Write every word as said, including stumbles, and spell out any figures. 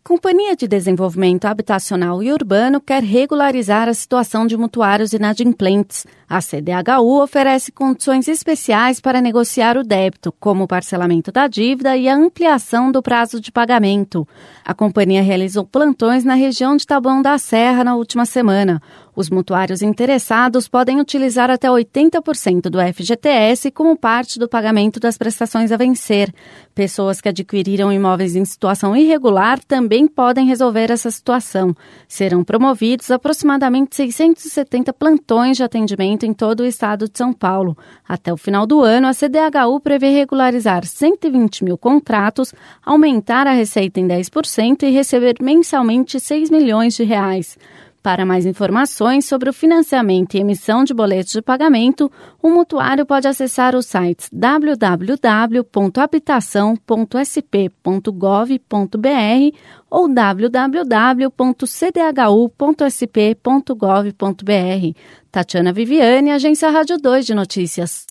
Companhia de Desenvolvimento Habitacional e Urbano quer regularizar a situação de mutuários inadimplentes. A C D H U oferece condições especiais para negociar o débito, como o parcelamento da dívida e a ampliação do prazo de pagamento. A companhia realizou plantões na região de Taboão da Serra na última semana. Os mutuários interessados podem utilizar até oitenta por cento do F G T S como parte do pagamento das prestações a vencer. Pessoas que adquiriram imóveis em situação irregular também podem resolver essa situação. Serão promovidos aproximadamente seiscentos e setenta plantões de atendimento em todo o estado de São Paulo. Até o final do ano, a C D H U prevê regularizar cento e vinte mil contratos, aumentar a receita em dez por cento e receber mensalmente seis milhões de reais. Para mais informações sobre o financiamento e emissão de boletos de pagamento, o mutuário pode acessar os sites w w w ponto habitação ponto s p ponto gov ponto b r ou w w w ponto c d h u ponto s p ponto gov ponto b r. Tatiana Viviane, Agência Rádio dois de Notícias.